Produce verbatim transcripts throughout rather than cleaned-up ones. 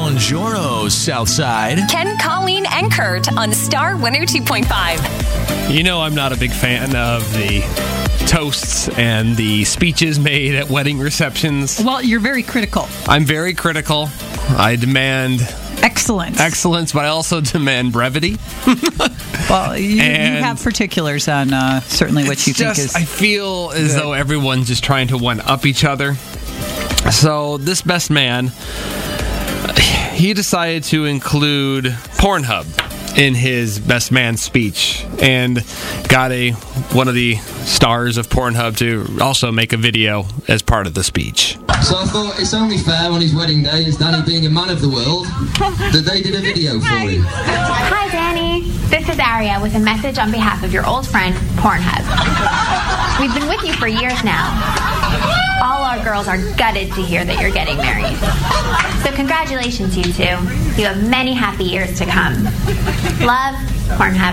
Buongiorno, Southside. Ken, Colleen, and Kurt on Star one oh two point five. You know I'm not a big fan of the toasts and the speeches made at wedding receptions. Well, you're very critical. I'm very critical. I demand excellence. Excellence, but I also demand brevity. Well, you, you have particulars on uh, certainly what you just, think is I feel as good. though everyone's just trying to one-up each other. So this best man, he decided to include Pornhub in his best man speech and got a one of the stars of Pornhub to also make a video as part of the speech. So I thought it's only fair on his wedding day, as Danny being a man of the world, that they did a video for him. Hi, Danny. This is Aria with a message on behalf of your old friend, Pornhub. We've been with you for years now. All our girls are gutted to hear that you're getting married. So congratulations, you two. You have many happy years to come. Love, Pornhub.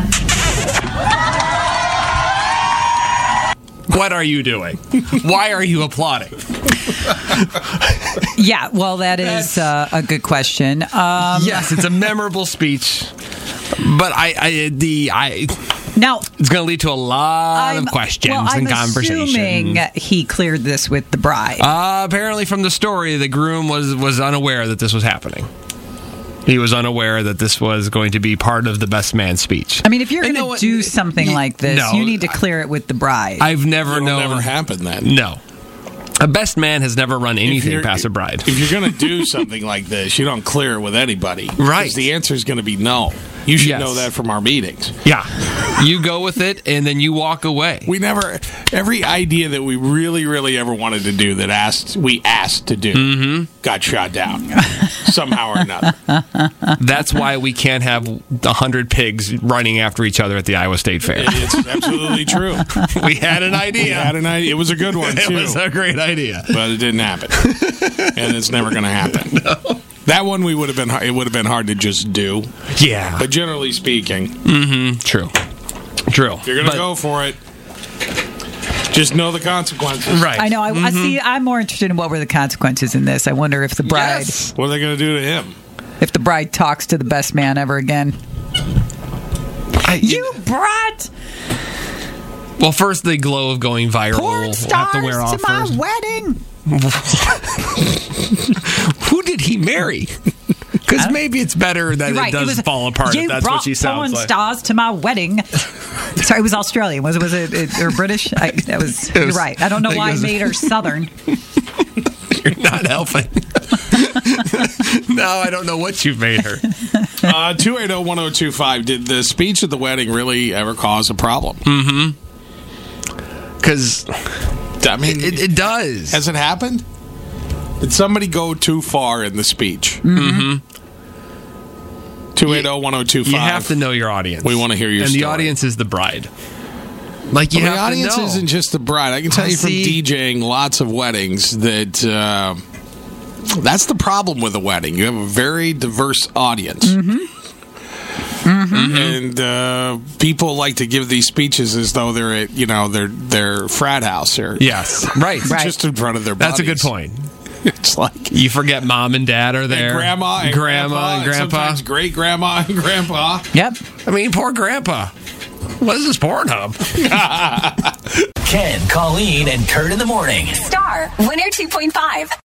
What are you doing? Why are you applauding? Yeah, well, that is uh, a good question. Um, yes, it's a memorable speech, but I, I the I now it's going to lead to a lot I'm, of questions well, I'm and conversation. Assuming he cleared this with the bride. Uh, apparently, from the story, the groom was was unaware that this was happening. He was unaware that this was going to be part of the best man speech. I mean, if you're going to do something like this, no, you need to clear it with the bride. I've never It'll known. never happen then. No. A best man has never run anything past a bride. If you're going to do something like this, you don't clear it with anybody. Right. Because the answer is going to be no. You should Yes. know that from our meetings. Yeah. You go with it, and then you walk away. We never, every idea that we really, really ever wanted to do that asked, we asked to do, mm-hmm. got shot down somehow or another. That's why we can't have a hundred pigs running after each other at the Iowa State Fair. It's absolutely true. We had an idea. We had an idea. It was a good one, too. It was a great idea. But it didn't happen. And it's never going to happen. No. That one we would have been. It would have been hard to just do. Yeah. But generally speaking, mm-hmm. True. True. If you're going to go for it, just know the consequences. Right. I know. I, mm-hmm. I see. I'm more interested in what were the consequences in this. I wonder if the bride. Yes. What are they going to do to him? If the bride talks to the best man ever again. I, you you brought. Well, first the glow of going viral. Porn stars have to wear off to my first. wedding. Who did he marry? Because maybe it's better that right. it does it was, fall apart. You if that's brought what she sounds porn like. stars to my wedding. Sorry, it was Australian. Was it? Was it, it or British? I, that was, it was. You're right. I don't know why I made her Southern. You're not helping. Now I don't know what you've made her. Uh, two eight zero, one zero two five. Did the speech at the wedding really ever cause a problem? Mm-hmm. Because I mean, it, it does. Has it happened? Did somebody go too far in the speech? Mm-hmm. two eight zero, one zero two five. You have to know your audience. We want to hear your and story. the audience is the bride. Like you well, have the audience to know. isn't just the bride. I can tell I you from see. DJing lots of weddings that uh, that's the problem with a wedding. You have a very diverse audience. Mm-hmm. Mm-hmm. And uh, people like to give these speeches as though they're at, you know, their their frat house or yes, right, right. just in front of their buddies. That's a good point. It's like you forget mom and dad are there, and grandma and grandma grandpa, and grandpa, and sometimes great grandma and grandpa. Yep. I mean, poor grandpa. What is this Pornhub? Ken, Colleen, and Kurt in the morning. Star one oh two point five.